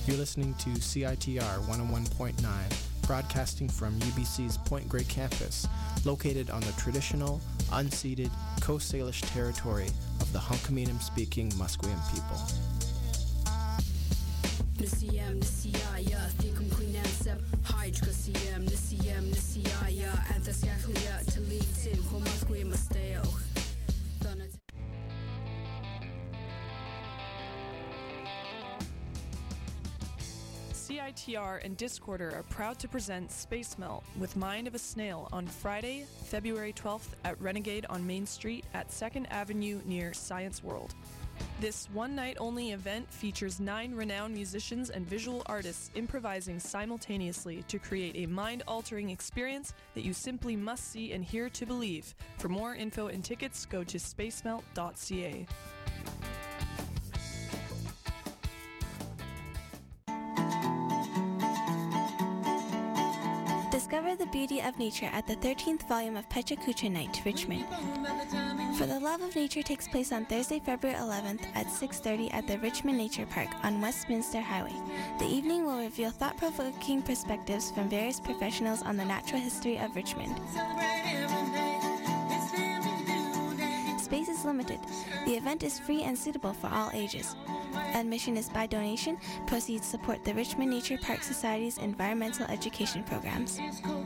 You're listening to CITR 101.9, broadcasting from UBC's Point Grey campus, located on the traditional, unceded Coast Salish territory of the Hunkaminam-speaking Musqueam people. CITR and Discorder are proud to present Space Melt with Mind of a Snail on Friday, February 12th at Renegade on Main Street at 2nd Avenue near Science World. This one-night-only event features 9 renowned musicians and visual artists improvising simultaneously to create a mind-altering experience that you simply must see and hear to believe. For more info and tickets, go to spacemelt.ca. Discover the beauty of nature at the 13th volume of Pecha Kucha Night, Richmond. For the Love of Nature takes place on Thursday, February 11th at 6:30 at the Richmond Nature Park on Westminster Highway. The evening will reveal thought-provoking perspectives from various professionals on the natural history of Richmond. Space is limited. The event is free and suitable for all ages. Admission is by donation. Proceeds support the Richmond Nature Park Society's environmental education programs.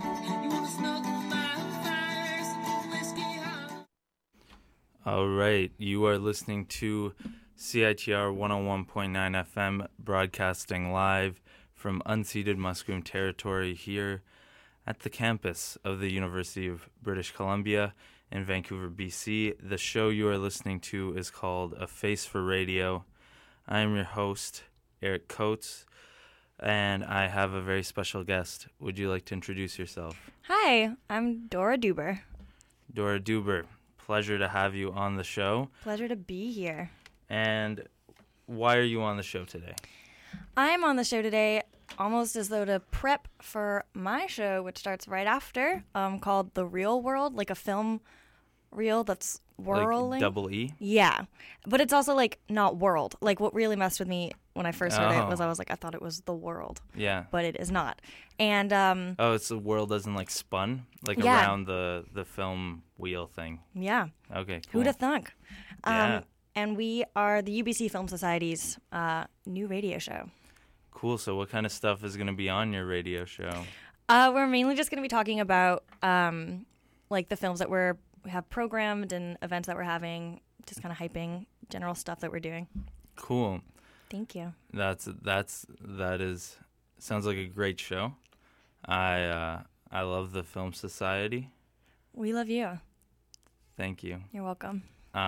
All right, you are listening to CITR 101.9 FM, broadcasting live from unceded Musqueam territory here at the campus of the University of British Columbia in Vancouver, BC. The show you are listening to is called A Face for Radio. I am your host, Eric Coates, and I have a very special guest. Would you like to introduce yourself? Hi, I'm Dora Duber. Dora Duber, pleasure to have you on the show. Pleasure to be here. And why are you on the show today? I'm on the show today almost as though to prep for my show, which starts right after, called The Real World, like a film reel that's whirling. Like double E? Yeah. But it's also like not world. Like what really messed with me when I first heard it was I thought it was the world. Yeah. But it is not. And it's the world as in like spun? Like yeah. Around the film wheel thing. Yeah. Okay, cool. Who'da thunk? Yeah. And we are the UBC Film Society's new radio show. Cool. So what kind of stuff is going to be on your radio show? We're mainly just going to be talking about like the films that we have programmed and events that we're having, just kind of hyping general stuff that we're doing. Cool. Thank you. That is sounds like a great show. I love the Film Society. We love you. Thank you. You're welcome.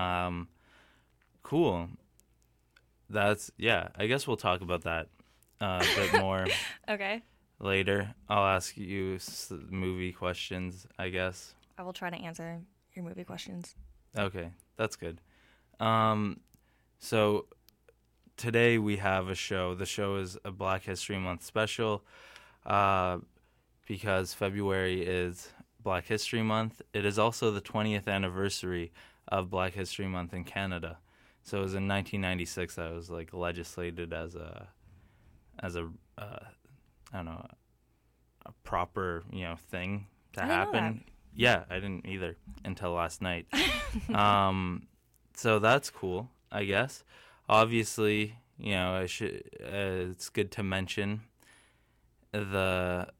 Cool. I guess we'll talk about that a bit more. Okay. Later. I'll ask you movie questions, I guess. I will try to answer your movie questions. Okay, that's good. So today we have a show. The show is a Black History Month special because February is Black History Month. It is also the 20th anniversary of Black History Month in Canada. So it was in 1996 that it was like legislated as a proper, thing to happen. Yeah, I didn't either until last night. So that's cool, I guess. Obviously, it's good to mention that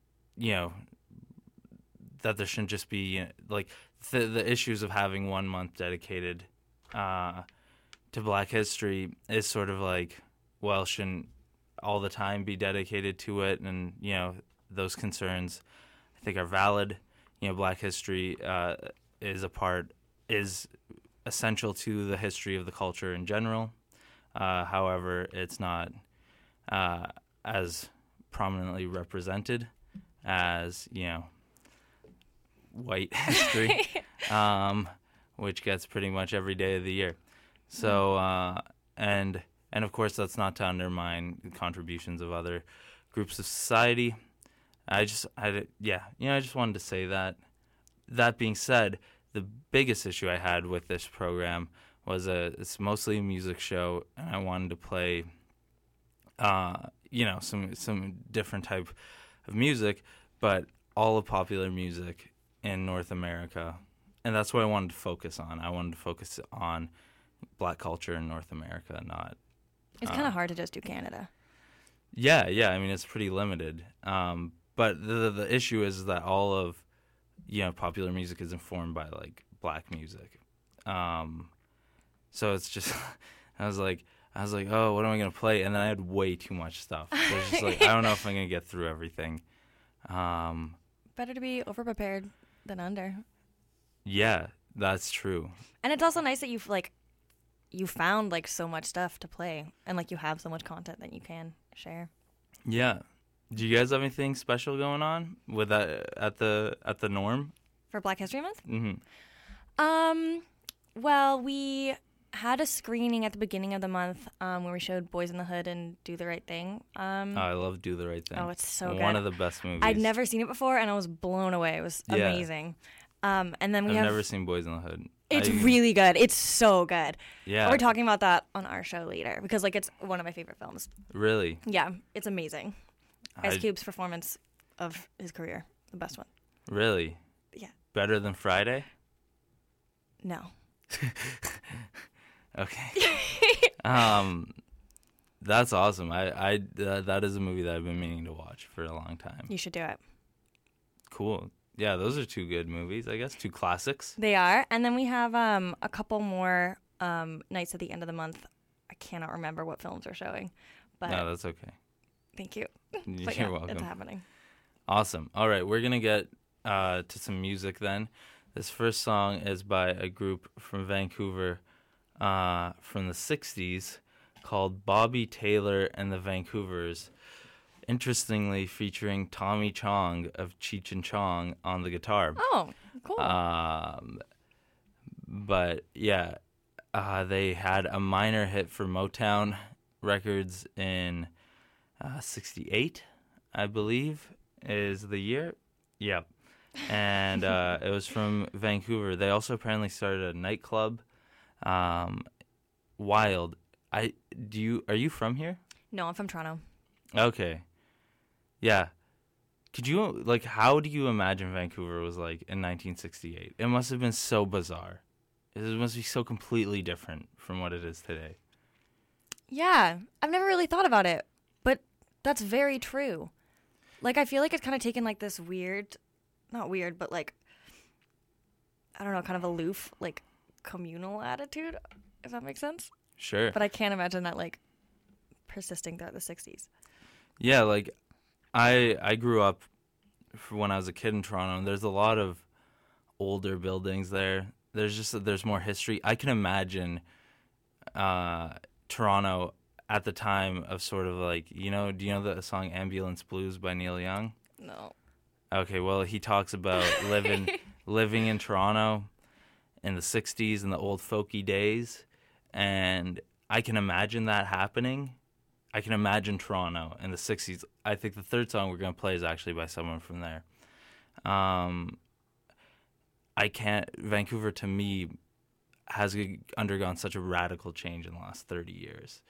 there shouldn't just be the issues of having 1 month dedicated to Black history is sort of like, well, shouldn't all the time be dedicated to it? And those concerns I think are valid. Black history is essential to the history of the culture in general. However, it's not as prominently represented as, white history, which gets pretty much every day of the year. So, and of course, that's not to undermine the contributions of other groups of society. I just wanted to say that. That being said, the biggest issue I had with this program was it's mostly a music show, and I wanted to play, some different type of music, but all of popular music in North America. And that's what I wanted to focus on. I wanted to focus on Black culture in North America, not... It's kind of hard to just do Canada. Yeah. I mean, it's pretty limited. But the issue is that all of, popular music is informed by, like, Black music. So it's just... I was like, oh, what am I going to play? And then I had way too much stuff. So it's just like, I don't know if I'm going to get through everything. Better to be over-prepared than under. Yeah, that's true. And it's also nice that you found, like, so much stuff to play. And, like, you have so much content that you can share. Yeah. Do you guys have anything special going on with that at the Norm? For Black History Month? Mm-hmm. Well, we had a screening at the beginning of the month where we showed Boys in the Hood and Do the Right Thing. I love Do the Right Thing. Oh, it's so good. One of the best movies. I'd never seen it before, and I was blown away. It was amazing. And then I've never seen Boys in the Hood. It's really good. It's so good. Yeah. We're talking about that on our show later because, like, it's one of my favorite films. Really? Yeah, it's amazing. Ice Cube's performance of his career, the best one. Really? Yeah. Better than Friday? No. Okay. That's awesome. That is a movie that I've been meaning to watch for a long time. You should do it. Cool. Yeah, those are two good movies, I guess. Two classics. They are. And then we have a couple more nights at the end of the month. I cannot remember what films are showing. But no, that's okay. Thank you. You're welcome. It's happening. Awesome. All right, we're going to get to some music then. This first song is by a group from Vancouver from the 60s called Bobby Taylor and the Vancouvers. Interestingly, featuring Tommy Chong of Cheech and Chong on the guitar. Oh, cool. But yeah, they had a minor hit for Motown Records in 68, I believe, is the year. Yep. And it was from Vancouver. They also apparently started a nightclub. Wild. Are you from here? No, I'm from Toronto. Okay. Yeah. Could you, like, how do you imagine Vancouver was like in 1968? It must have been so bizarre. It must be so completely different from what it is today. Yeah, I've never really thought about it, but that's very true. Like, I feel like it's kind of taken, like, this weird, not weird, but, like, I don't know, kind of aloof, like, communal attitude, if that makes sense. Sure. But I can't imagine that, like, persisting throughout the 60s. Yeah, like, I grew up when I was a kid in Toronto, and there's a lot of older buildings there. There's more history. I can imagine Toronto at the time of sort of like, do you know the song Ambulance Blues by Neil Young? No. Okay, well, he talks about living in Toronto in the 60s and the old folky days, and I can imagine that happening. I can imagine Toronto in the 60s. I think the third song we're going to play is actually by someone from there. Vancouver to me has undergone such a radical change in the last 30 years.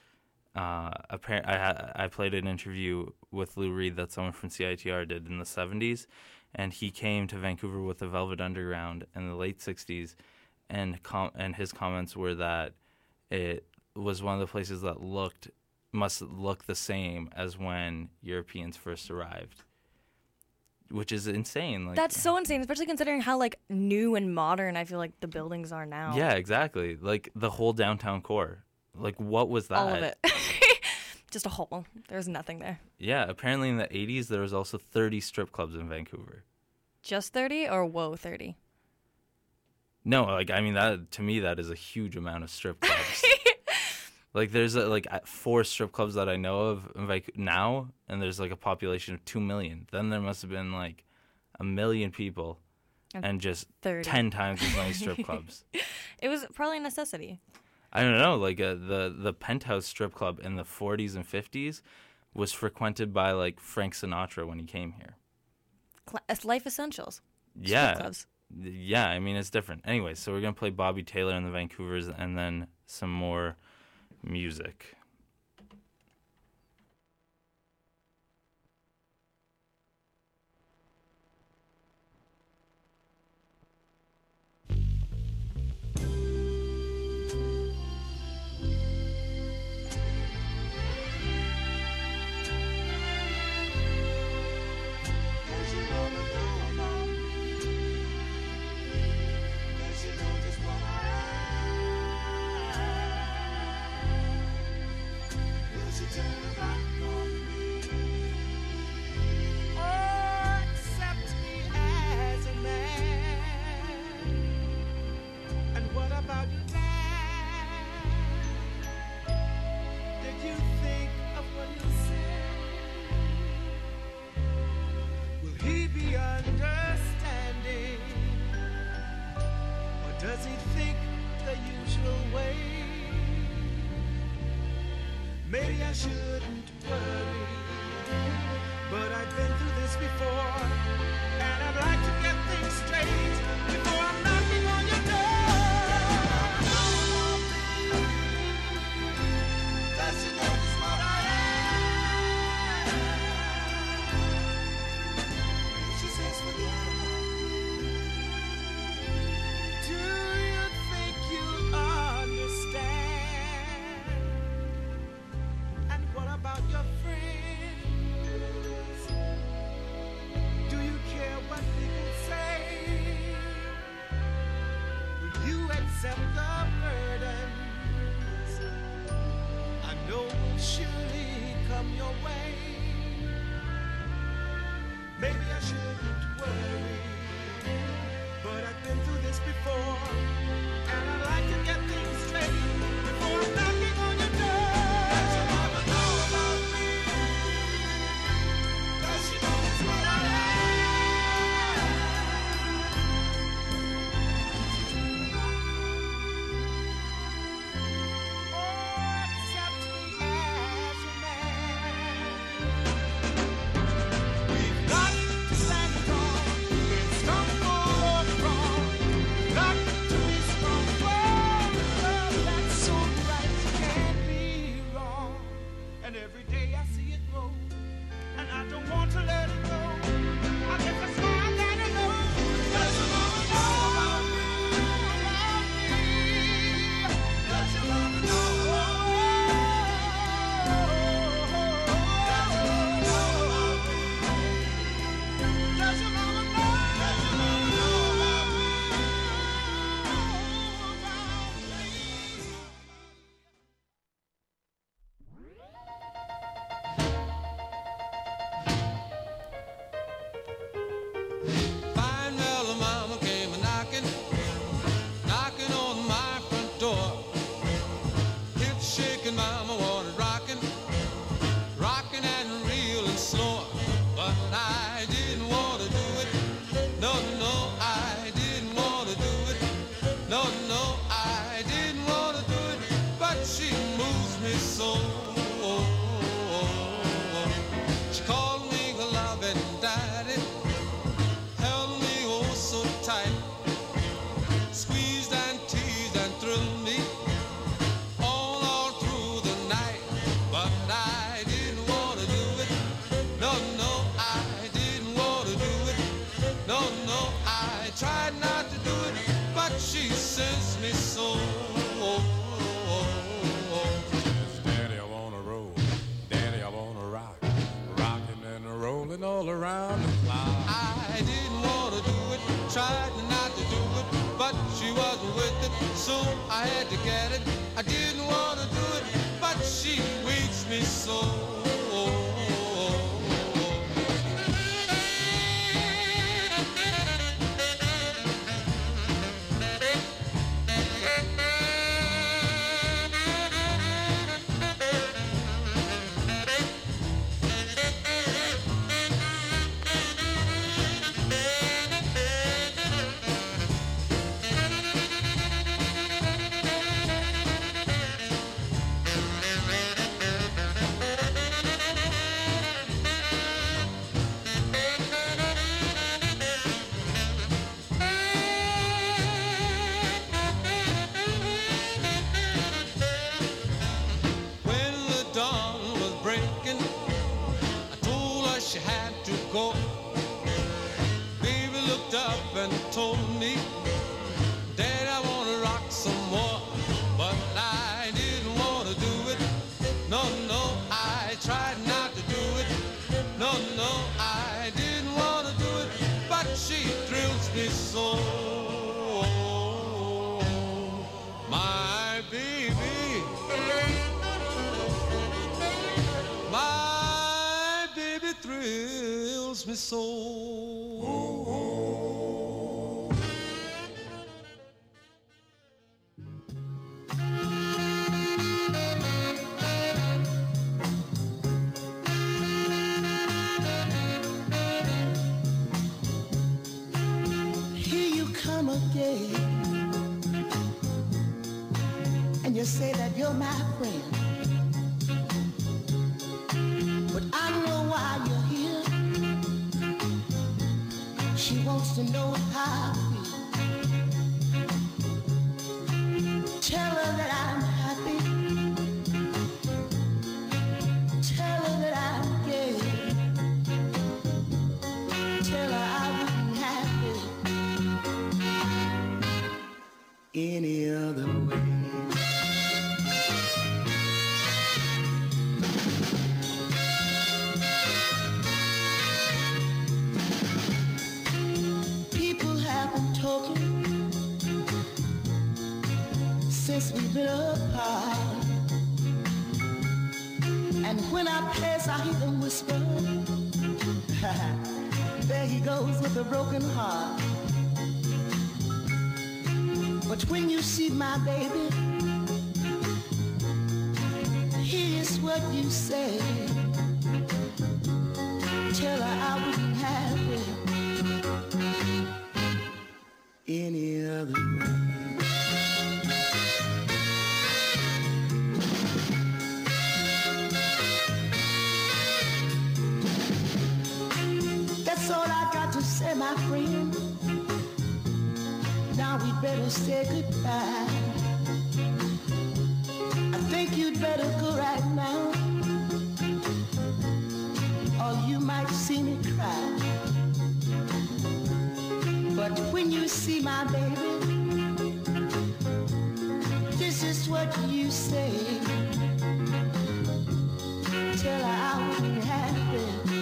I played an interview with Lou Reed that someone from CITR did in the 70s, and he came to Vancouver with the Velvet Underground in the late 60s, and his comments were that it was one of the places that must look the same as when Europeans first arrived, which is insane. Like, that's so insane, especially considering how, like, new and modern I feel like the buildings are now. Yeah, exactly. Like, the whole downtown core. Like, what was that? All of it. Just a hole. There's nothing there. Yeah, apparently in the 80s there was also 30 strip clubs in Vancouver. Just 30 or whoa 30? No, like, I mean, that to me that is a huge amount of strip clubs. Like, there's 4 strip clubs that I know of now, and there's like a population of 2 million. Then there must have been like 1 million people, and just 30. 10 times as many strip clubs. It was probably a necessity. I don't know. Like the Penthouse strip club in the 40s and 50s was frequented by like Frank Sinatra when he came here. It's life essentials. Yeah. Strip clubs. Yeah. I mean, it's different. Anyway, so we're gonna play Bobby Taylor and the Vancouvers, and then some more music. I shouldn't worry, but I've been through this before, and I'd like to get things straight before I'm knocking on your door. Does she notice what I am? She says, forget me. Do you think you'll understand? And what about your friends? Do you care what people say? Will you accept the burdens I know will surely come your way? Maybe I shouldn't worry, but I've been through this before, and I'd like to get things straight before I'm knocking on your door. Does your mama know about me? Does she know it's what I am? Oh, accept me as a man. We've got to stand tall, when stumble or fall. Got to be strong for love that's so right can't be wrong. And every day I see it grow, and I don't want to let it go. I guess that's why I gotta know. Does your mama know about me? Does your mama know? Does your mama know about me? Does your mama know? Does your mama know about me? Fine little mama came a knocking on my front door. Hips shaking, mama wanted rocking and reeling slow. But I didn't want to do it. No, I didn't want to do it. No, I didn't want to do it. But she moves me so. She called me love and daddy, held me oh so tight, squeezed and teased and thrilled me all through the night. But I didn't want to do it. No, I didn't want to do it. No, I tried not to do it, but she sends me so. Daddy, I wanna roll. Daddy, I wanna rock. Rocking and rolling all around the clock. I didn't want to do it, tried not to do it, but she wasn't with it, so I had to get it. I didn't want to do it, but she waits me so. When the dawn was breaking, I told her she had to go. Baby looked up and told me, Dad, I want to rock some more. But I didn't want to do it. No, I tried not to do it. No, I didn't want to do it, but she thrills me so. My baby, my baby thrills me so. and you say that you're my friend. wants to know how I feel. Tell her that I'm happy. Tell her that I'm gay. Tell her I wouldn't have it any other way. People have been talking since we've been apart. And when I pass, I hear them whisper, there he goes with a broken heart. But when you see my baby, here's what you say. Tell her I wouldn't have it any other way. That's all I got to say, my friend. Now we better say goodbye. I think you'd better go right now, or you might see me cry. But when you see my baby, this is what you say. Tell her I wouldn't have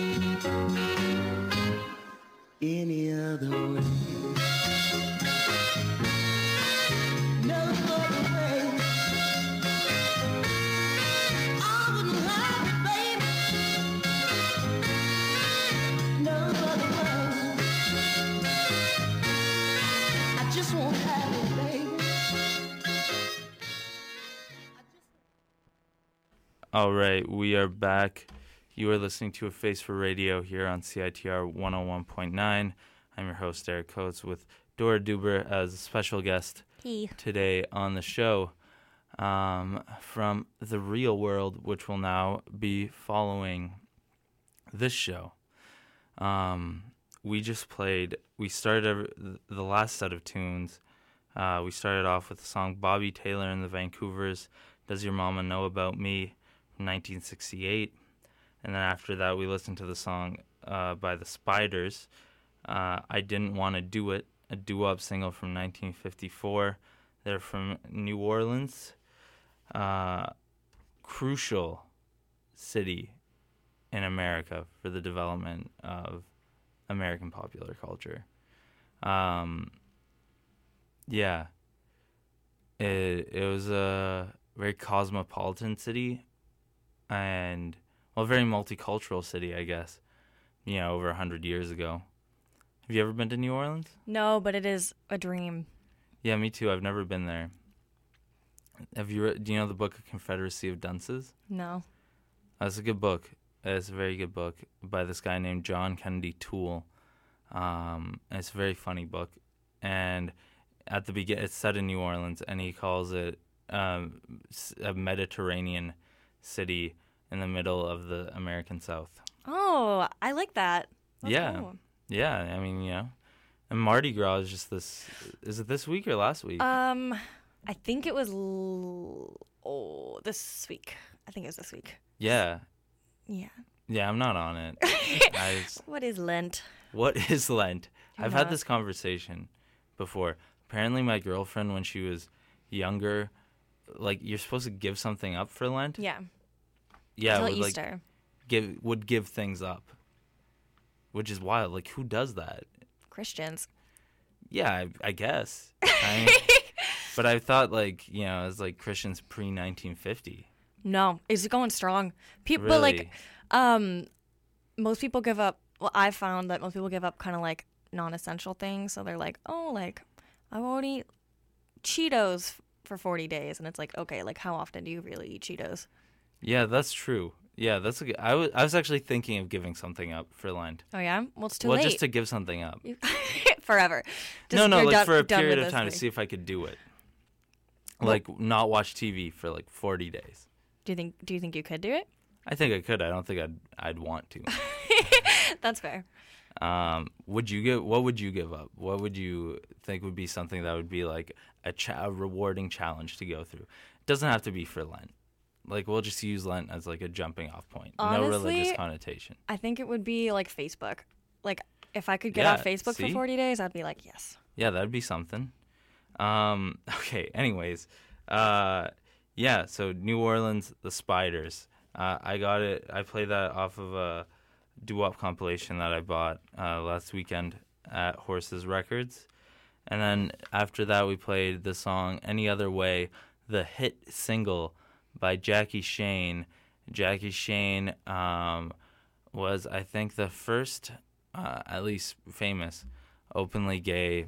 it any other way. No other way. I wouldn't have it, baby. No other way. I just won't have it, baby. All right, we are back. You are listening to A Face for Radio here on CITR 101.9. I'm your host, Eric Coates, with Dora Duber as a special guest today on the show from the real world, which will now be following this show. We started the last set of tunes. We started off with the song Bobby Taylor and the Vancouvers, Does Your Mama Know About Me, from 1968. And then after that, we listened to the song by the Spiders, I Didn't Want to Do It, a doo-wop single from 1954. They're from New Orleans, crucial city in America for the development of American popular culture. It was a very cosmopolitan city and, well, a very multicultural city, I guess, over 100 years ago. Have you ever been to New Orleans? No, but it is a dream. Yeah, me too. I've never been there. Do you know the book Confederacy of Dunces? No. It's a good book. It's a very good book by this guy named John Kennedy Toole. It's a very funny book. And at the beginning, it's set in New Orleans, and he calls it a Mediterranean city in the middle of the American South. Oh, I like that. That's yeah. cool. Yeah, I mean, and Mardi Gras is just this. Is it this week or last week? I think it was this week. I think it was this week. Yeah. Yeah. Yeah, I'm not on it. What is Lent? What is Lent? I've not. had this conversation before. Apparently, my girlfriend, when she was younger, like, you're supposed to give something up for Lent. Yeah. Yeah. Until Easter. Would give things up, which is wild. Like, who does that? Christians. Yeah, I guess. But I thought, like, it was like Christians pre-1950. No, it's going strong. People, Really? but like, most people give up. Well, I found that most people give up kind of like non-essential things. So they're like, oh, like, I won't eat Cheetos for 40 days, and it's like, okay, like, how often do you really eat Cheetos? Yeah, that's true. Yeah, that's a good. I was actually thinking of giving something up for Lent. Oh yeah, well, it's too Well, late. just to give something up. Forever. No, you're like done- for a done period with of this time to thing. see if I could do it. Like, not watch TV for like 40 days. Do you think you could do it? I think I could. I don't think I'd want to. That's fair. What would you give up? What would you think would be something that would be like a rewarding challenge to go through? It doesn't have to be for Lent. Like, we'll just use Lent as like a jumping off point. Honestly, no religious connotation. I think it would be like Facebook. Like, if I could get off Facebook for 40 days, I'd be like, yes. Yeah, that'd be something. Okay, anyways. So New Orleans, the Spiders. I got it. I played that off of a doo-wop compilation that I bought last weekend at Horses Records. And then after that, we played the song Any Other Way, the hit single by Jackie Shane. Jackie Shane was, I think, the first, at least famous, openly gay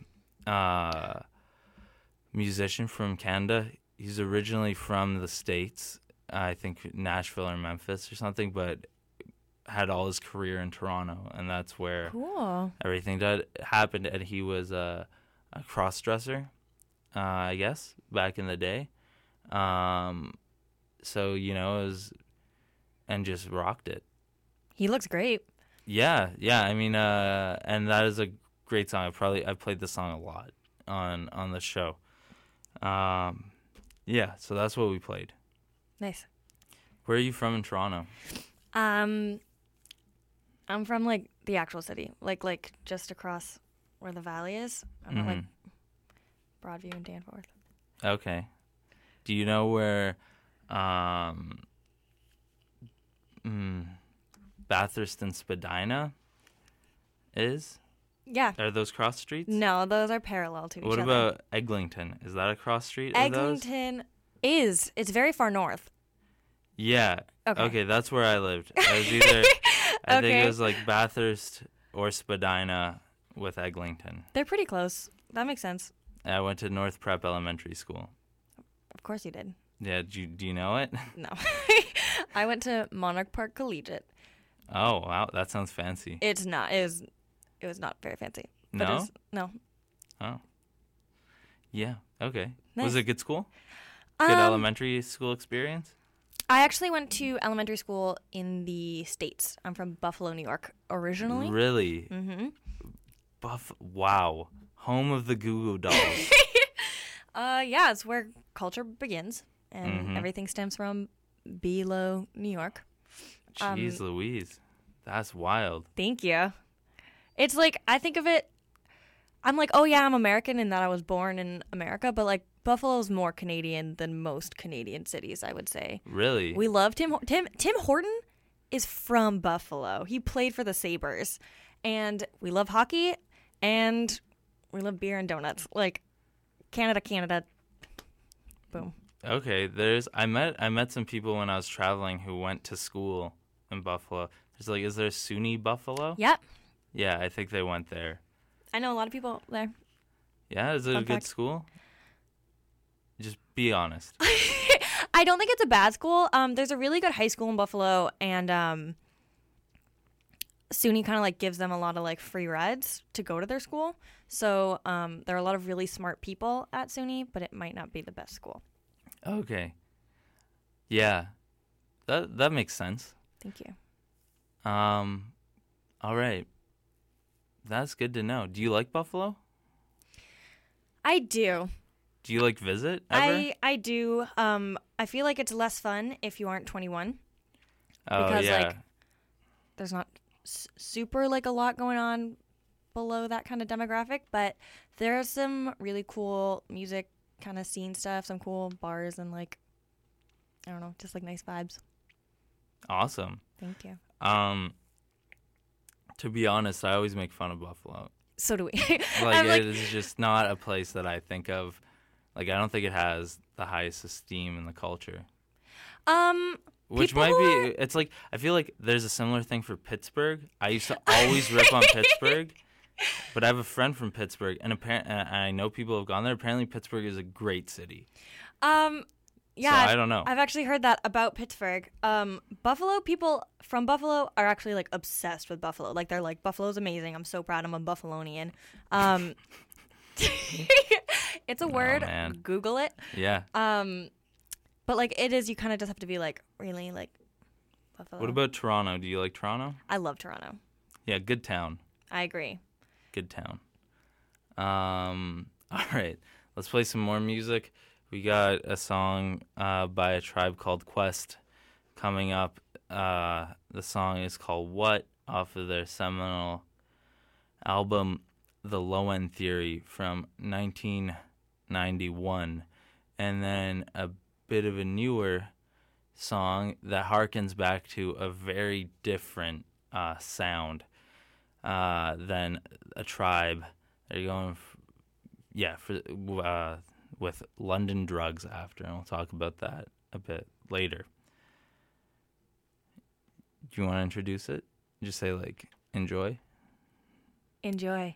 musician from Canada. He's originally from the States, I think Nashville or Memphis or something, but had all his career in Toronto, and that's where everything happened. And he was a cross-dresser, I guess, back in the day. So, it was, and just rocked it. He looks great. Yeah. I mean, and that is a great song. I've played this song a lot on the show. So that's what we played. Nice. Where are you from in Toronto? I'm from like the actual city, like just across where the valley is. I'm at like Broadview and Danforth. Okay. Do you know where Bathurst and Spadina is? Yeah. Are those cross streets? No, those are parallel to each other. What about Eglinton? Is that a cross street? Eglinton is. It's very far north. Yeah. Okay, that's where I lived. I was either, I think it was like Bathurst or Spadina with Eglinton. They're pretty close. That makes sense. I went to North Prep Elementary School. Of course you did. Yeah, do you know it? No. I went to Monarch Park Collegiate. Oh, wow. That sounds fancy. It's not. It was not very fancy. No? No. Oh. Yeah, okay. Nice. Was it a good school? Good elementary school experience? I actually went to elementary school in the States. I'm from Buffalo, New York, originally. Really? Mm-hmm. Wow. Home of the Goo Goo Dolls. Yeah, it's where culture begins, and everything stems from Below, New York. Jeez Louise. That's wild. Thank you. It's like, I think of it, I'm like, oh yeah, I'm American in that I was born in America, but like Buffalo's more Canadian than most Canadian cities, I would say. Really? We love Tim Horton is from Buffalo. He played for the Sabres. And we love hockey, and we love beer and donuts. Like, Canada. Boom. Okay, I met some people when I was traveling who went to school in Buffalo. Is there SUNY Buffalo? Yep. Yeah, I think they went there. I know a lot of people there. Yeah, is it a good school? Just be honest. I don't think it's a bad school. There's a really good high school in Buffalo, and SUNY kind of like gives them a lot of like free rides to go to their school. So there are a lot of really smart people at SUNY, but it might not be the best school. Okay. Yeah, that makes sense. Thank you. All right. That's good to know. Do you like Buffalo? I do. Do you like visit ever? I do. I feel like it's less fun if you aren't 21. Oh, because yeah. like there's not super like a lot going on below that kind of demographic, but there's some really cool music kind of scene stuff, some cool bars, and like I don't know, just like nice vibes. Awesome. Thank you. To be honest, I always make fun of Buffalo. So do we. It is just not a place that I think of. Like, I don't think it has the highest esteem in the culture. Which might be, it's like, I feel like there's a similar thing for Pittsburgh. I used to always rip on Pittsburgh, but I have a friend from Pittsburgh, and I know people have gone there. Apparently, Pittsburgh is a great city. Yeah, so I don't know. I've actually heard that about Pittsburgh. Buffalo people from Buffalo are actually like obsessed with Buffalo. Like they're like, Buffalo's amazing. I'm so proud I'm a Buffalonian. It's a word. Man. Google it. Yeah. But like it is, you kind of just have to be like, really, like Buffalo. What about Toronto? Do you like Toronto? I love Toronto. Yeah, good town. I agree. Good town. All right, let's play some more music. We got a song by a tribe called Quest coming up. The song is called What, off of their seminal album The Low End Theory from 1991. And then a bit of a newer song that harkens back to a very different sound than a tribe. They're going with London Drugs after, and we'll talk about that a bit later. Do you want to introduce it? Just say, like, enjoy? Enjoy.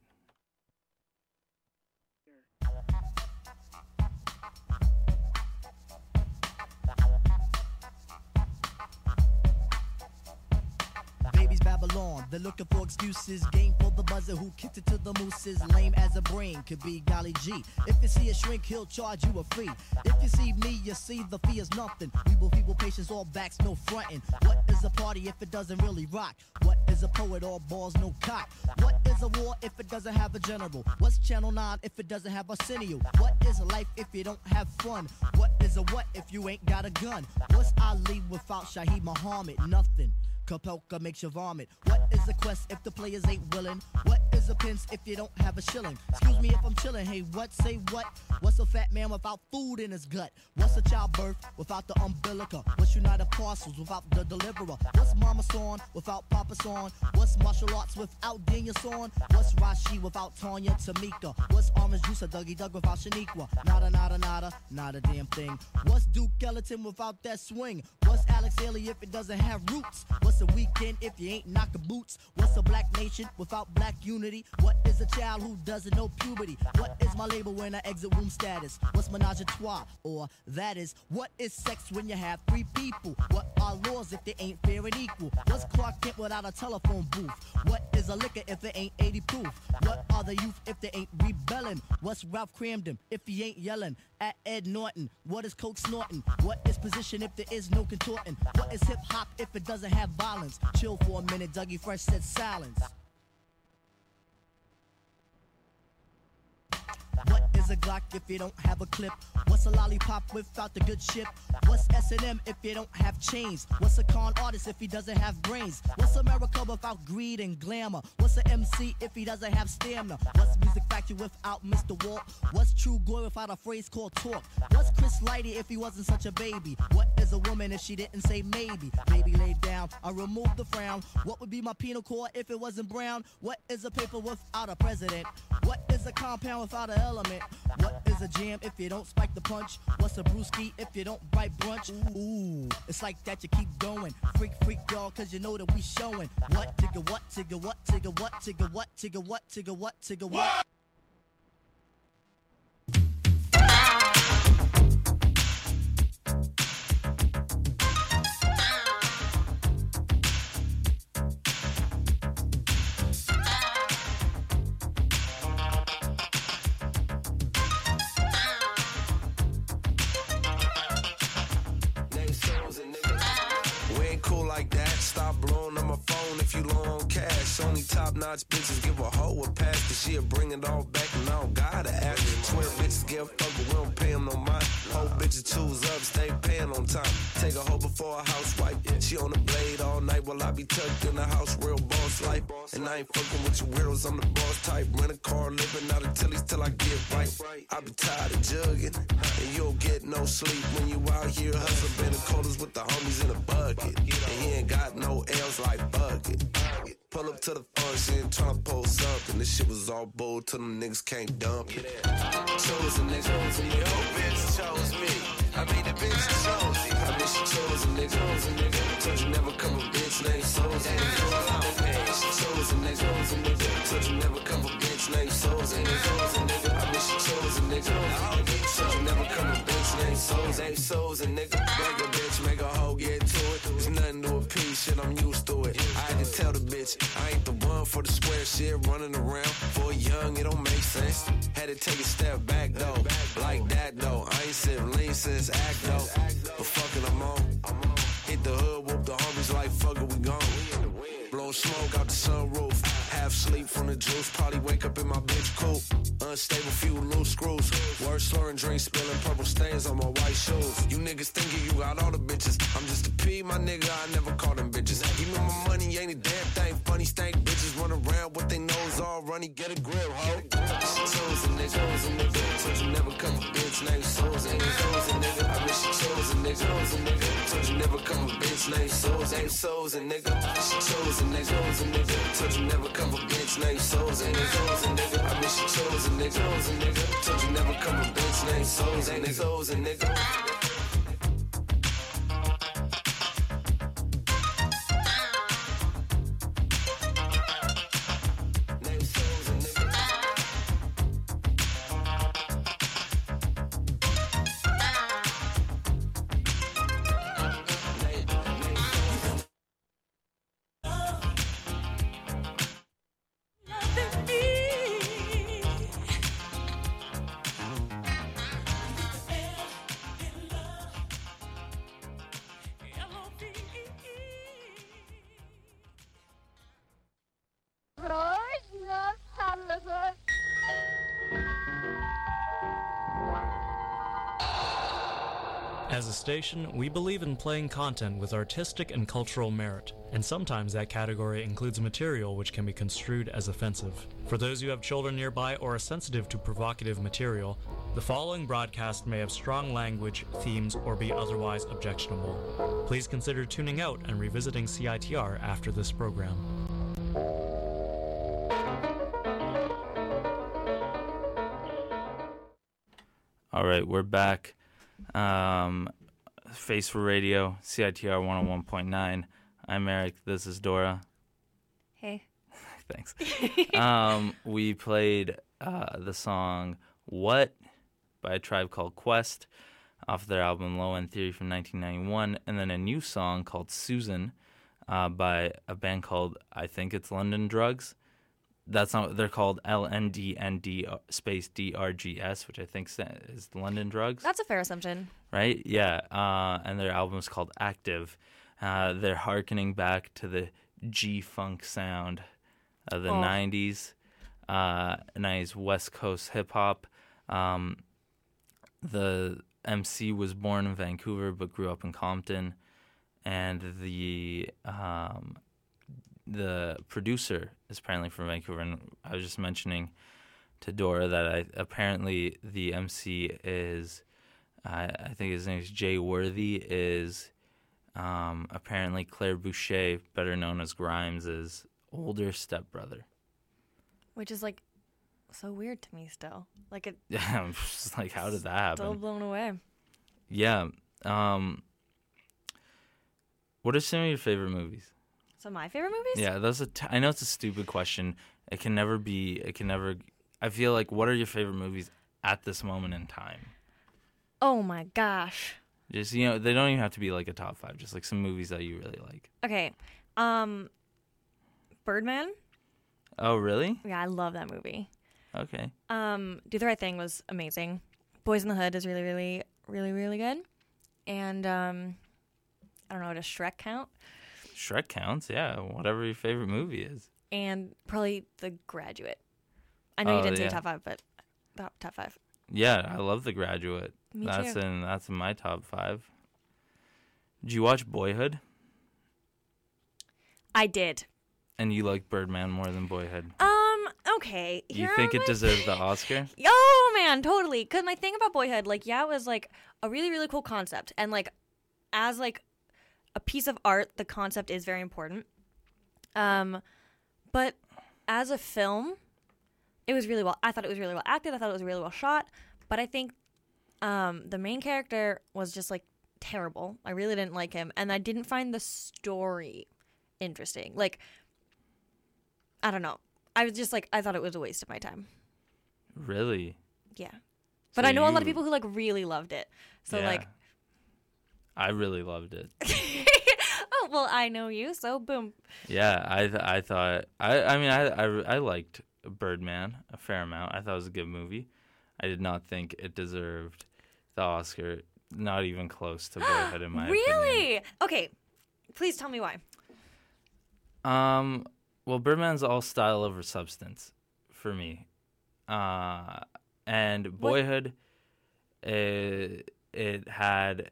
Babies Babylon, they're looking for excuses. Game for the buzzer who kicked it to the mooses. Lame as a brain could be golly G. If you see a shrink, he'll charge you a fee. If you see me, you see the fee is nothing. We will feeble patience, all backs, no frontin'. What is a party if it doesn't really rock? What is a poet, all balls, no cock? What is a war if it doesn't have a general? What's Channel 9 if it doesn't have Arsenio? What is life if you don't have fun? What is a what if you ain't got a gun? What's Ali without Shaheed Muhammad? Nothing. Kapelka makes you vomit. What is a quest if the players ain't willing? What is a pence if you don't have a shilling? Excuse me if I'm chilling. Hey, what? Say what? What's a fat man without food in his gut? What's a childbirth without the umbilical? What's United Parcels without the deliverer? What's Mama Son without Papa Son? What's martial arts without Daniel Son? What's Rashi without Tanya Tamika? What's Orange Juice or Dougie Doug without Shaniqua? Nada, nada, nada, not a damn thing. What's Duke Ellington without that swing? What's Alex Haley if it doesn't have roots? What's a weekend if you ain't knocking boots? What's a black nation without black unity? What is a child who doesn't know puberty? What is my label when I exit room status? What's menage a trois? Or that is, what is sex when you have 3 people? What are laws if they ain't fair and equal? What's Clark Kent without a telephone booth? What is a liquor if it ain't 80 proof? What are the youth if they ain't rebelling? What's Ralph Cramden if he ain't yelling at Ed Norton? What is coke snorting? What is position if there is no contorting? What is hip hop if it doesn't have violence? Chill for a minute, Dougie Fresh said silence. What is a Glock if you don't have a clip? What's a lollipop without the good chip? What's S&M if you don't have chains? What's a con artist if he doesn't have brains? What's America without greed and glamour? What's a MC if he doesn't have stamina? What's Music Factory without Mr. Walt? What's True Glory without a phrase called talk? What's Chris Lighty if he wasn't such a baby? What is a woman if she didn't say maybe? Baby laid down, I removed the frown. What would be my penal code if it wasn't brown? What is a paper without a president? What is a compound without an element? What is a jam if you don't spike the punch? What's a brewski if you don't bite brunch? Ooh, it's like that, you keep going. Freak, freak, y'all, cause you know that we showing. What, tigga, what, tigga, what, tigga, what, tigga, what, tigga, what, tigga, what, tigga, what? Top-notch bitches give a hoe a pass, cause she'll bring it all back and I don't gotta ask. Swear bitches give a fuck, but we don't pay them no mind. Whole bitches choose up, stay paying on time. Take a hoe before a housewife, she on the blade all night while I be tucked in the house, real boss life. And I ain't fucking with you weirdos, I'm the boss type. Rent a car, living out of Tilly's till I get right. I be tired of jugging, and you don't get no sleep when you out here hustling. Been the coldest with the homies in a bucket, and he ain't got no L's like bucket. Pull up to the function, tryna post something. This shit was all bull till them niggas can't dump it. Chose a nigga, your bitch chose me. I mean the bitch chose me. I mean she chose a nigga, told you never come a bitch named Souls. She chose a nigga, told you never come a bitch named Souls. I mean she chose a nigga, told you never come a bitch named Souls. Ain't Souls a nigga, make a bitch, make a hoe get to it. There's nothing to a piece, shit I'm used to it. I had to tell the bitch I ain't the one for the square shit running around. For young, it don't make sense. Had to take a step back though, like that though. I ain't sipped lean since act though, but fucking I'm on. Hit the hood, whoop the homies smoke out the sunroof. Half sleep from the juice, probably wake up in my bitch coupe. Unstable, few loose screws. Word slurring, drink spilling, purple stains on my white shoes. You niggas thinking you got all the bitches. I'm just a P, my nigga, I never call them bitches. Give me my money, ain't a damn thing. Funny stank bitches run around with their nose all runny, get a grip, ho. Chosen nigga, told you never come a bitch named Susan. Chosen nigga, I wish you chosen nigga. Told you never come a bitch named Susan. Chosen nigga, chosen nigga. Told you never come a bitch named Susan. Chosen nigga, I wish you chosen nigga. Told you never come a bitch named Susan. Nigga. As a station, we believe in playing content with artistic and cultural merit, and sometimes that category includes material which can be construed as offensive. For those who have children nearby or are sensitive to provocative material, the following broadcast may have strong language, themes, or be otherwise objectionable. Please consider tuning out and revisiting CITR after this program. All right, we're back. Face for Radio, CITR 101.9. I'm Eric. This is Dora. Hey. Thanks. We played the song What by a Tribe Called Quest off their album Low End Theory from 1991, and then a new song called Susan by a band called, I think it's London Drugs. That's not, they're called LNDND space DRGS, which I think is London Drugs. That's a fair assumption. Right? Yeah. And their album is called Active. They're hearkening back to the G-funk sound of the 90s, 90s West Coast hip-hop. The MC was born in Vancouver but grew up in Compton. And the producer is apparently from Vancouver, and I was just mentioning to Dora that apparently the MC is, I think his name is Jay Worthy, is apparently Claire Boucher, better known as Grimes' older stepbrother. Which is like so weird to me still. Like it. Yeah, I'm just like, how did that happen? Still blown away. Yeah. What are some of your favorite movies? So my favorite movies? Yeah, I know it's a stupid question. I feel like, what are your favorite movies at this moment in time? Oh my gosh. Just, they don't even have to be like a top 5, just like some movies that you really like. Okay. Birdman? Oh, really? Yeah, I love that movie. Okay. Do the Right Thing was amazing. Boys in the Hood is really, really, really, really good. And I don't know, does Shrek count? Shrek counts, yeah. Whatever your favorite movie is. And probably The Graduate. I know you didn't say top 5, but top 5. Yeah, I love The Graduate. Me that's too. That's in my top 5. Did you watch Boyhood? I did. And you like Birdman more than Boyhood? Okay. You think it deserves the Oscar? Oh, man, totally. Because my thing about Boyhood, like, yeah, it was, like, a really, really cool concept. And, like, as, like, a piece of art, the concept is very important. But as a film, I thought it was really well acted. I thought it was really well shot. But I think the main character was just, like, terrible. I really didn't like him. And I didn't find the story interesting. Like, I don't know. I was just, like, I thought it was a waste of my time. Really? Yeah. But I know a lot of people who, like, really loved it. So, yeah. like... I really loved it. Oh, well, I know you, so boom. Yeah, I thought... I liked Birdman a fair amount. I thought it was a good movie. I did not think it deserved the Oscar. Not even close to Boyhood, in my opinion. Really? Okay. Please tell me why. Well, Birdman's all style over substance for me. And Boyhood, it had,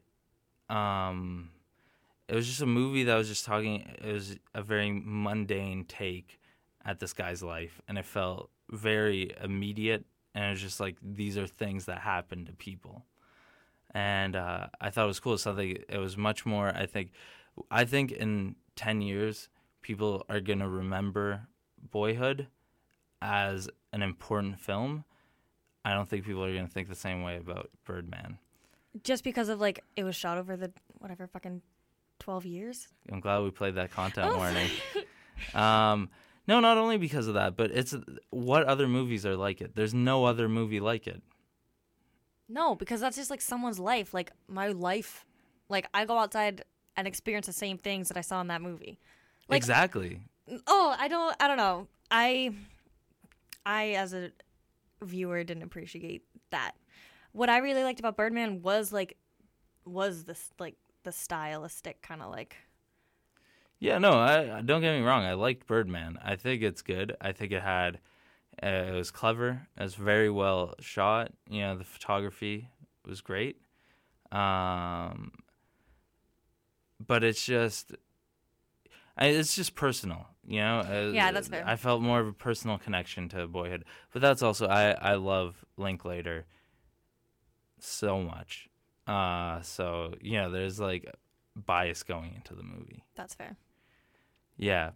it was just a movie that was just talking, it was a very mundane take at this guy's life, and it felt very immediate, and it was just like, these are things that happen to people. And I thought it was cool. Something, it was much more, I think in 10 years, people are going to remember Boyhood as an important film. I don't think people are going to think the same way about Birdman. Just because of, like, it was shot over the, whatever, fucking 12 years? I'm glad we played that content warning. No, not only because of that, but it's what other movies are like it. There's no other movie like it. No, because that's just, like, someone's life. Like, my life. Like, I go outside and experience the same things that I saw in that movie. Like, exactly. Oh, I don't know. I as a viewer didn't appreciate that. What I really liked about Birdman was this, like, the stylistic kind of, like. Yeah, no, I don't get me wrong. I liked Birdman. I think it's good. I think it was clever. It was very well shot. You know, the photography was great. But it's just personal, you know? Yeah, that's fair. I felt more of a personal connection to Boyhood. But that's also, I love Linklater so much. So, you know, there's, like, bias going into the movie. That's fair. Yeah.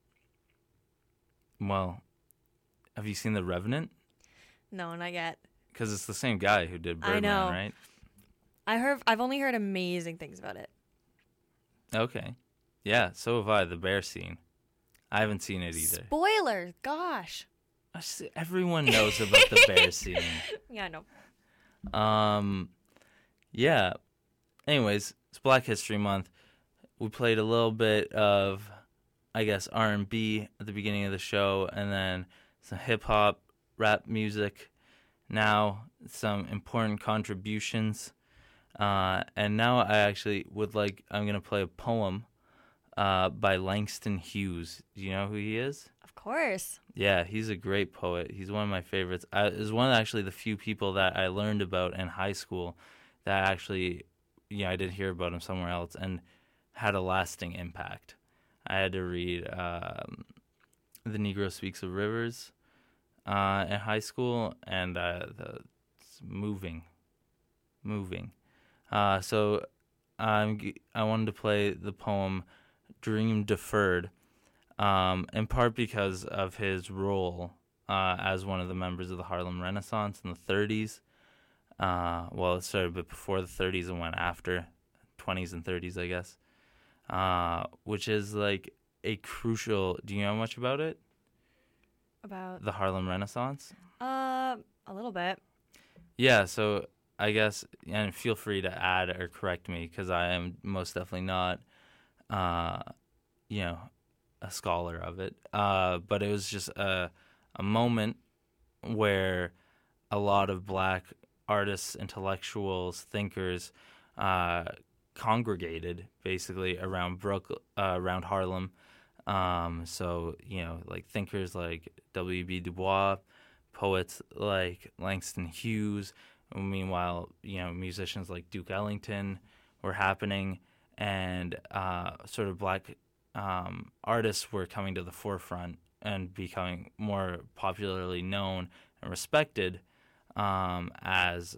Well, have you seen The Revenant? No, not yet. Because it's the same guy who did Birdman, I know. right? I've only heard amazing things about it. Okay. Yeah, so have I. The bear scene. I haven't seen it either. Spoilers, gosh. Everyone knows about the bear scene. Yeah, I know. Yeah. Anyways, it's Black History Month. We played a little bit of, I guess, R&B at the beginning of the show, and then some hip-hop, rap music. Now, some important contributions. And now I actually I'm going to play a poem by Langston Hughes. Do you know who he is? Of course. Yeah, he's a great poet. He's one of my favorites. Is one of actually the few people that I learned about in high school that actually, you know, I did hear about him somewhere else and had a lasting impact. I had to read The Negro Speaks of Rivers in high school, and it's moving. So I wanted to play the poem Dream Deferred, in part because of his role as one of the members of the Harlem Renaissance in the 30s. Well, it started a bit before the 30s and went after, 20s and 30s, I guess, which is like a crucial... Do you know much about it? About? The Harlem Renaissance? A little bit. Yeah, so I guess, and feel free to add or correct me, because I am most definitely not, you know, a scholar of it. But it was just a moment where a lot of black artists, intellectuals, thinkers congregated basically around around Harlem. So, you know, like thinkers like W.B. Du Bois, poets like Langston Hughes. Meanwhile, you know, musicians like Duke Ellington were happening, and sort of black artists were coming to the forefront and becoming more popularly known and respected as,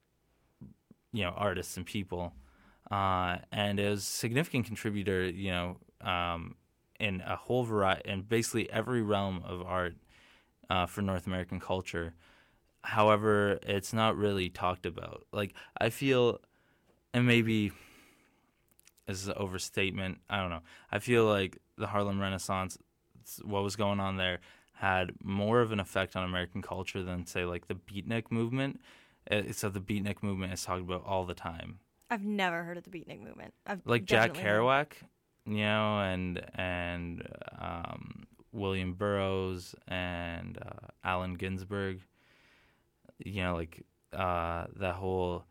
you know, artists and people. And it was a significant contributor, you know, in a whole variety, in basically every realm of art for North American culture. However, it's not really talked about. Like, I feel, and maybe this is an overstatement, I don't know. I feel like the Harlem Renaissance, what was going on there, had more of an effect on American culture than, say, like the Beatnik movement. So the Beatnik movement is talked about all the time. I've never heard of the Beatnik movement. Like Jack Kerouac, you know, and William Burroughs and Allen Ginsberg. You know, like that whole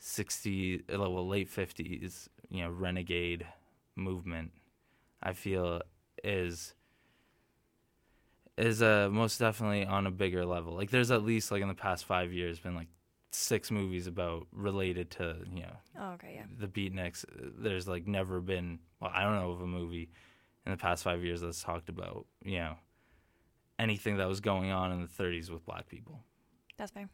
late 50s, you know, renegade movement, I feel is is most definitely on a bigger level. Like there's at least like in the past 5 years been like 6 movies about related to, you know, Oh, okay, yeah. the Beatniks. There's like never been, well, I don't know of a movie in the past 5 years that's talked about, you know, anything that was going on in the 30s with black people. That's fair.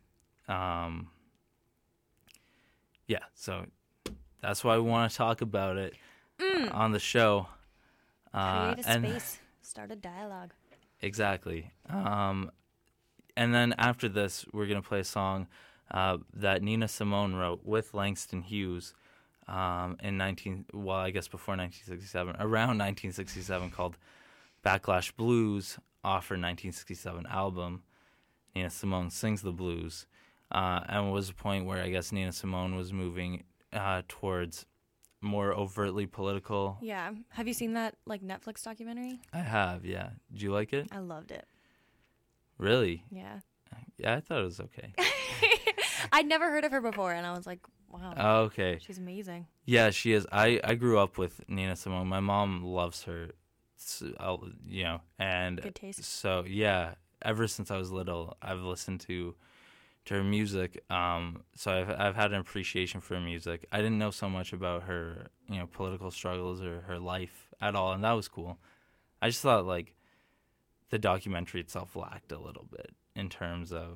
Yeah, so that's why we want to talk about it on the show. Create a space. Start a dialogue. Exactly. And then after this, we're going to play a song that Nina Simone wrote with Langston Hughes I guess before 1967, around 1967, called Backlash Blues, off her 1967 album. Nina Simone sings the blues. And it was a point where I guess Nina Simone was moving towards more overtly political. Yeah. Have you seen that like Netflix documentary? I have, yeah. Did you like it? I loved it. Really? Yeah. Yeah, I thought it was okay. I'd never heard of her before, and I was like, wow. Oh, okay. She's amazing. Yeah, she is. I grew up with Nina Simone. My mom loves her, you know, and good taste. So yeah, ever since I was little, I've listened to her music. So I've had an appreciation for her music. I didn't know so much about her, you know, political struggles or her life at all, and that was cool. I just thought like the documentary itself lacked a little bit in terms of,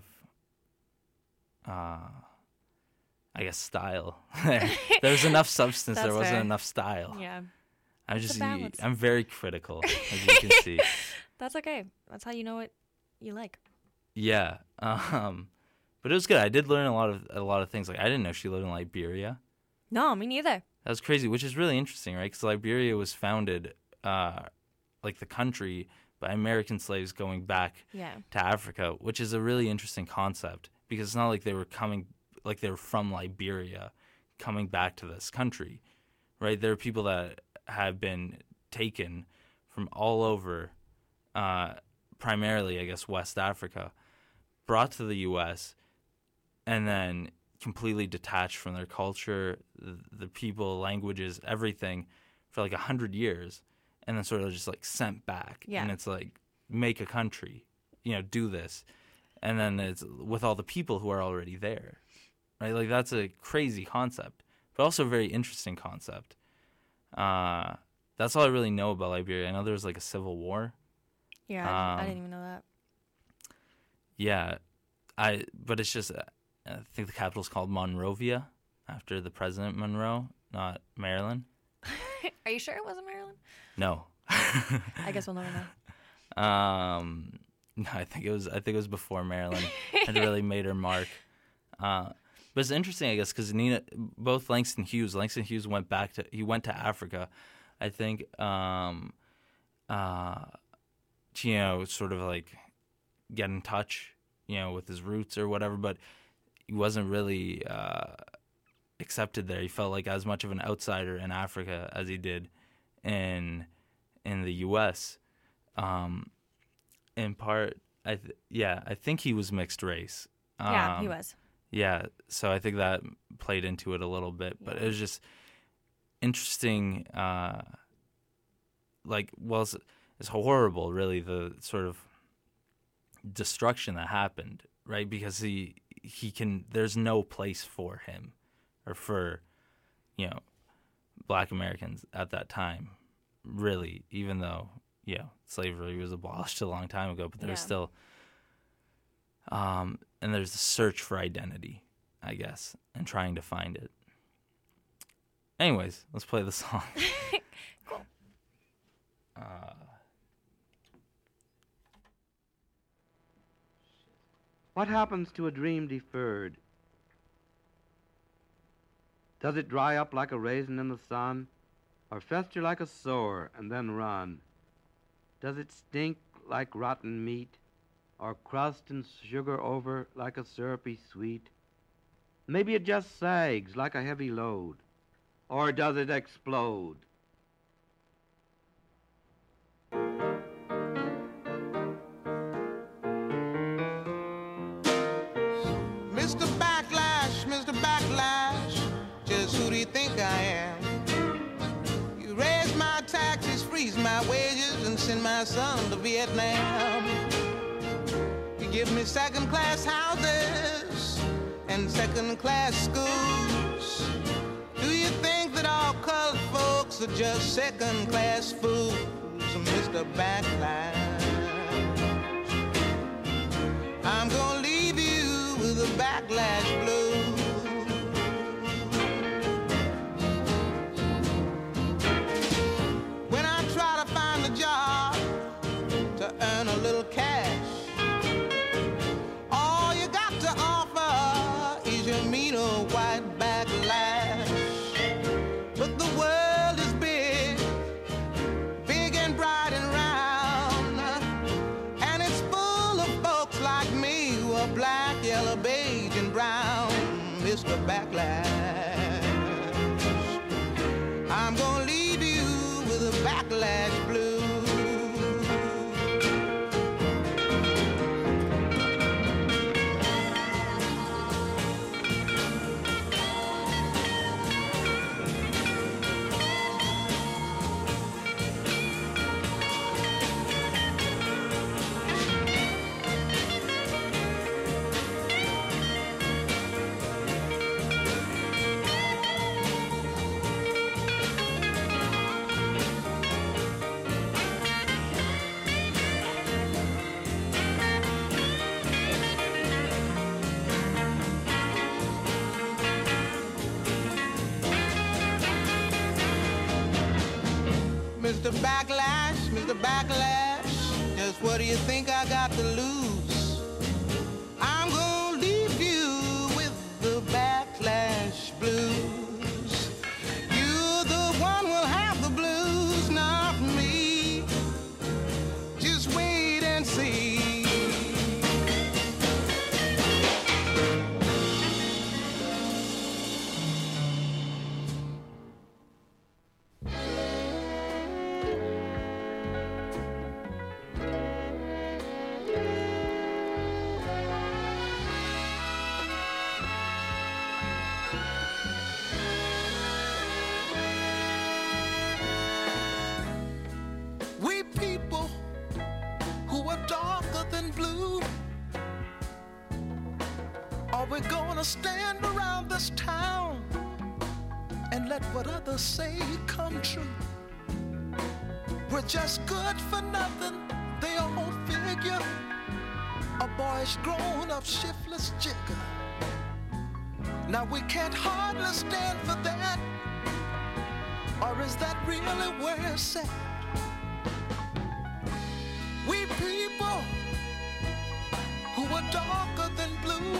I guess, style. There was enough substance. There wasn't enough style. Yeah. I'm very critical, as you can see. That's okay. That's how you know what you like. Yeah. But it was good. I did learn a lot of things. Like I didn't know she lived in Liberia. No, me neither. That was crazy, which is really interesting, right? Because Liberia was founded, like the country, by American slaves going back to Africa, which is a really interesting concept because it's not like they were from Liberia coming back to this country, right? There are people that have been taken from all over, primarily, I guess, West Africa, brought to the U.S., and then completely detached from their culture, the people, languages, everything for like 100 years, and then sort of just like sent back. Yeah. And it's like, make a country, you know, do this. And then it's with all the people who are already there, right? Like that's a crazy concept, but also a very interesting concept. That's all I really know about Liberia. I know there was like a civil war. Yeah, I didn't even know that. Yeah, but it's just, I think the capital's called Monrovia, after the President Monroe, not Maryland. Are you sure it wasn't Maryland? No. I guess we'll never know. No, I think it was before Maryland had really made her mark. But it's interesting, I guess, because both Langston Hughes went to Africa, I think, to, you know, sort of like get in touch, you know, with his roots or whatever, but he wasn't really accepted there. He felt like as much of an outsider in Africa as he did in the U.S. In part, I think he was mixed race. Yeah, he was. Yeah, so I think that played into it a little bit, but it was just interesting. It's horrible, really, the sort of destruction that happened, right? Because there's no place for him or for, you know, Black Americans at that time, really, even though, you know, slavery was abolished a long time ago, but there was still, and there's a search for identity, I guess, and trying to find it. Anyways, let's play the song. Cool. What happens to a dream deferred? Does it dry up like a raisin in the sun, or fester like a sore and then run? Does it stink like rotten meat, or crust and sugar over like a syrupy sweet? Maybe it just sags like a heavy load, or does it explode? Mr. Backlash, just who do you think I am? You raise my taxes, freeze my wages, and send my son to Vietnam. He gives me second-class houses and second-class schools. Do you think that all colored folks are just second-class fools, Mr. Backlash? I'm gonna leave you with a backlash blues. When I try to find a job to earn a little cash, all you got to offer is your mean old white backlash. But the world is big, big and bright and round, and it's full of folks like me who are black, yellow, beige, and brown, Mr. Backlash. I'm gonna leave you with a backlash blue. Mr. Backlash, just what do you think I got to lose? I'm gonna leave you with the backlash blues. You, the one, will have the blues, not me. Just wait and see. We people who are darker than blue, are we gonna stand around this town and let what others say come true? We're just good for nothing, they all figure. A boyish grown-up shiftless jigger. Now we can't hardly stand for that. Or is that really where it's at? We people who are darker than blue,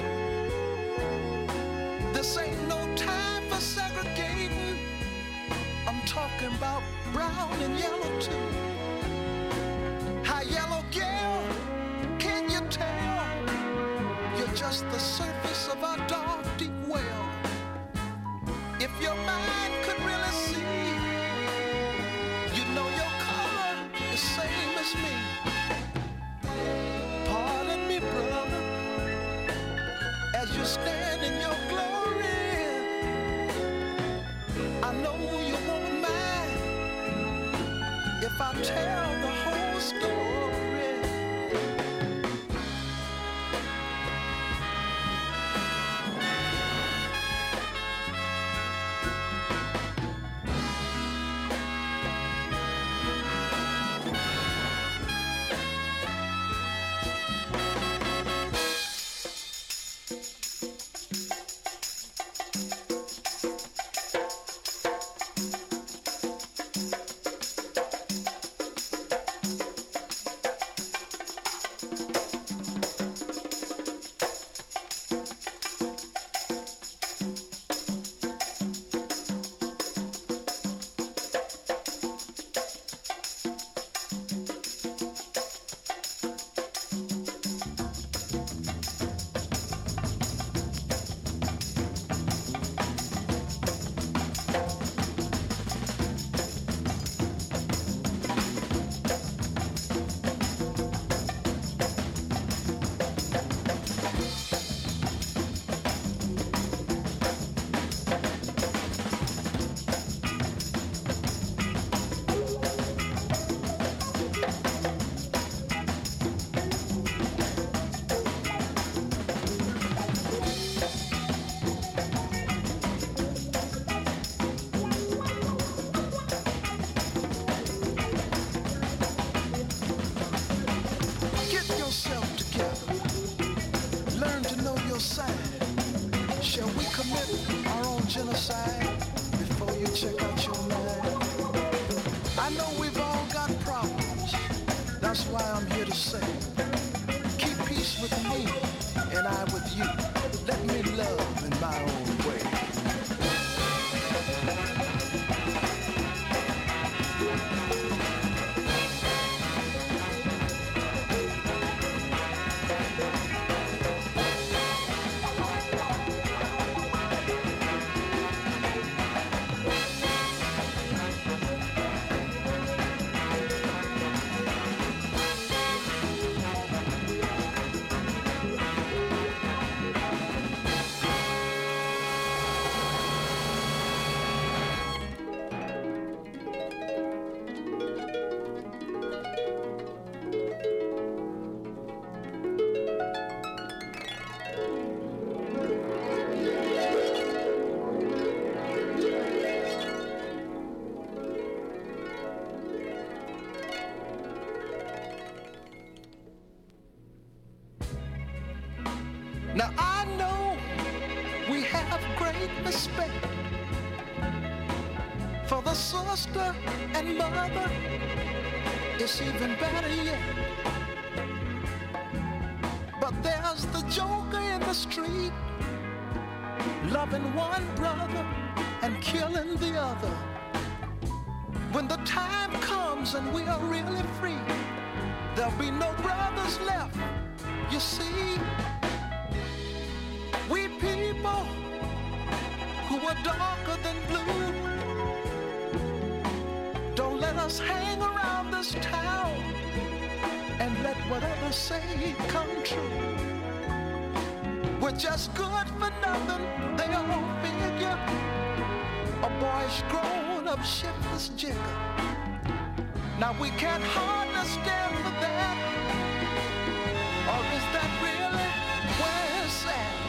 this ain't no time for segregating. I'm talking about brown and yellow too. How yellow, girl, can you tell? You're just the surface of our dark, deep well. If your mind could really see, you know your color is same as me. Pardon me, brother, as you stand in your glory. I know you won't mind if I tell the whole story. That's why I'm here to say, keep peace with me and I with you. Let me love in my own way. Now I know we have great respect for the sister and mother. It's even better yet. But there's the joker in the street, loving one brother and killing the other. When the time comes and we are really free, there'll be no brothers left, you see. We people who are darker than blue, don't let us hang around this town and let whatever say come true. We're just good for nothing, they all figure. A boyish grown-up shiftless jigger. Now we can't hardly stand for that. Or is that really where it's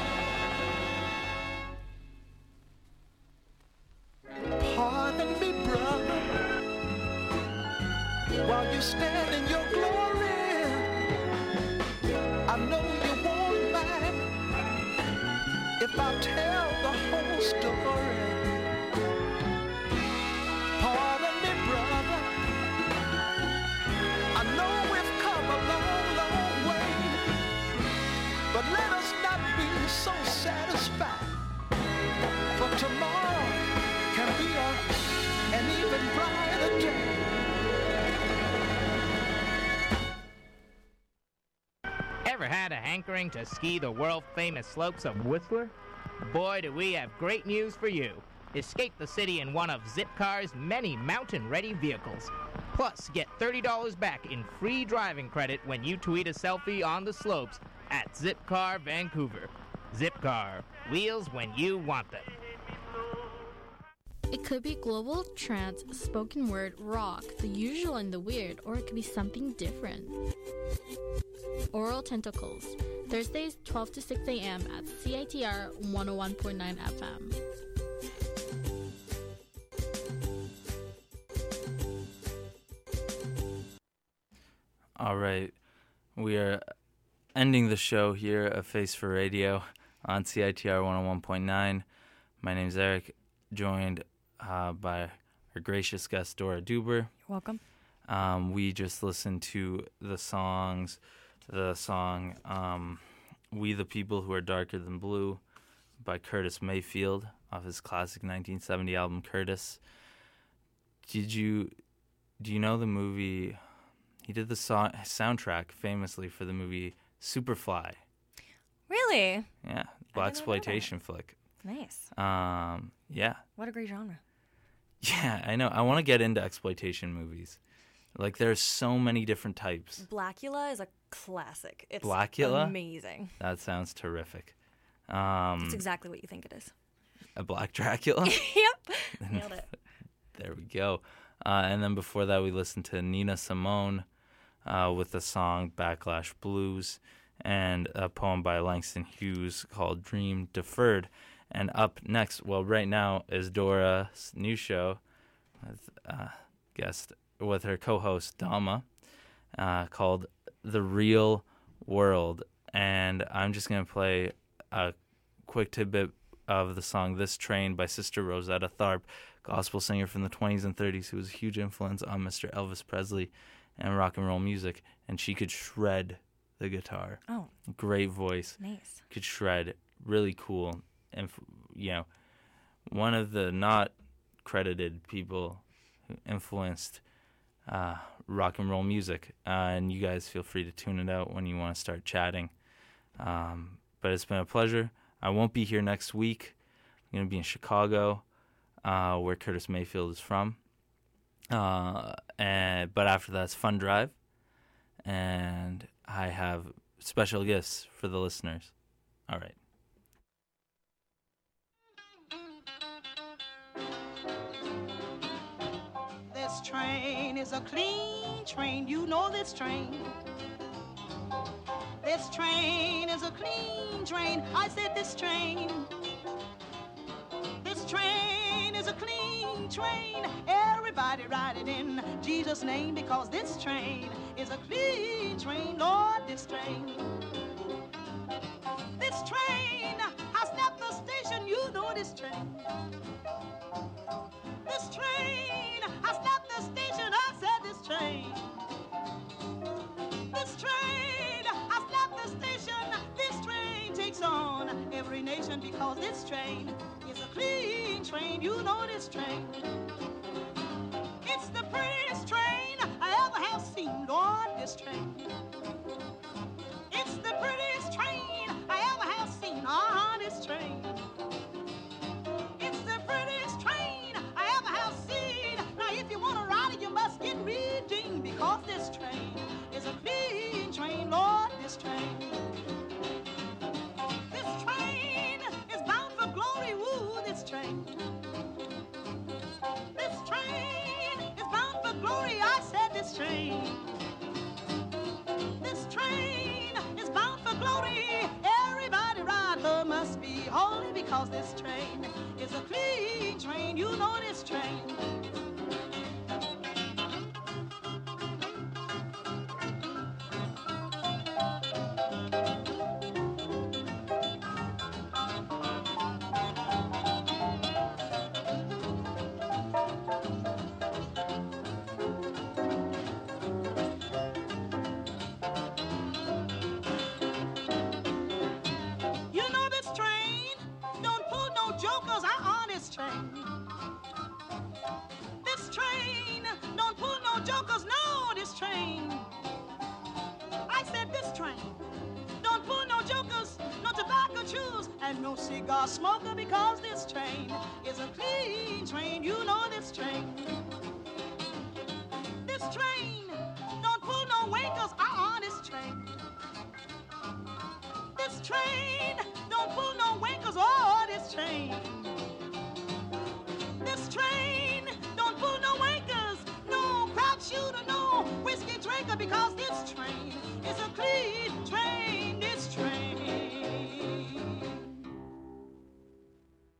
at? Pardon me, brother, while you stand in your glory. I know you won't mind if I tell the whole story. Pardon me, brother, I know we've come a long, long way, but let us not be so satisfied, for tomorrow can be an even brighter day. Ever had a hankering to ski the world-famous slopes of Whistler? Boy, do we have great news for you. Escape the city in one of Zipcar's many mountain-ready vehicles. Plus, get $30 back in free driving credit when you tweet a selfie on the slopes at Zipcar Vancouver. Zipcar, wheels when you want them. It could be global, trance, spoken word, rock, the usual and the weird, or it could be something different. Oral Tentacles, Thursdays 12 to 6 a.m. at CITR 101.9 FM. All right, we are ending the show here at Face for Radio on CITR 101.9. My name's Eric, joined by our gracious guest, Dora Duber. You're welcome. We just listened to the song We the People Who Are Darker Than Blue by Curtis Mayfield off his classic 1970 album Curtis. Do you know the movie? He did the soundtrack famously for the movie Superfly. Really? Yeah, blaxploitation flick. Nice. Yeah. What a great genre. Yeah, I know. I want to get into exploitation movies. Like, there's so many different types. Blackula is a classic. It's Blackula? amazing. That sounds terrific. That's exactly what you think it is. A Black Dracula? Yep. Nailed it. There we go. And then before that, we listened to Nina Simone with the song Backlash Blues and a poem by Langston Hughes called Dream Deferred. And up next, well, right now, is Dora's new show with her co-host Dama called The Real World. And I'm just going to play a quick tidbit of the song This Train by Sister Rosetta Tharpe, gospel singer from the 20s and 30s who was a huge influence on Mr. Elvis Presley. and rock and roll music, and she could shred the guitar. Oh. Great voice. Nice. Could shred. Really cool. And, one of the not credited people who influenced rock and roll music. And you guys feel free to tune it out when you want to start chatting. But it's been a pleasure. I won't be here next week. I'm going to be in Chicago, where Curtis Mayfield is from. But after that, it's Fun Drive. And I have special gifts for the listeners. All right. This train is a clean train, you know this train. This train is a clean train, I said this train. This train is a clean train, everybody ride it in Jesus' name, because this train is a clean train, Lord, this train. This train has left the station, you know this train. This train has left the station, I said this train. This train has left the station, this train takes on every nation, because this train is a clean train, you know this train. It's the prettiest train I ever have seen, Lord, this train. It's the prettiest train I ever have seen, this train. It's the prettiest train I ever have seen. Now if you want to ride it, you must get redeemed, because this train is a clean train, Lord, this train. This train is bound for glory, woo, this train. This train is bound for glory, I said this train. This train is bound for glory, everybody ride her must be holy, because this train is a clean train, you know this train. No cigar smoker, because this train is a clean train, you know this train. This train don't pull no wakers, this train. This train don't pull no wakers, this train. This train don't pull no wakers, no crowd shooter, no whiskey drinker, because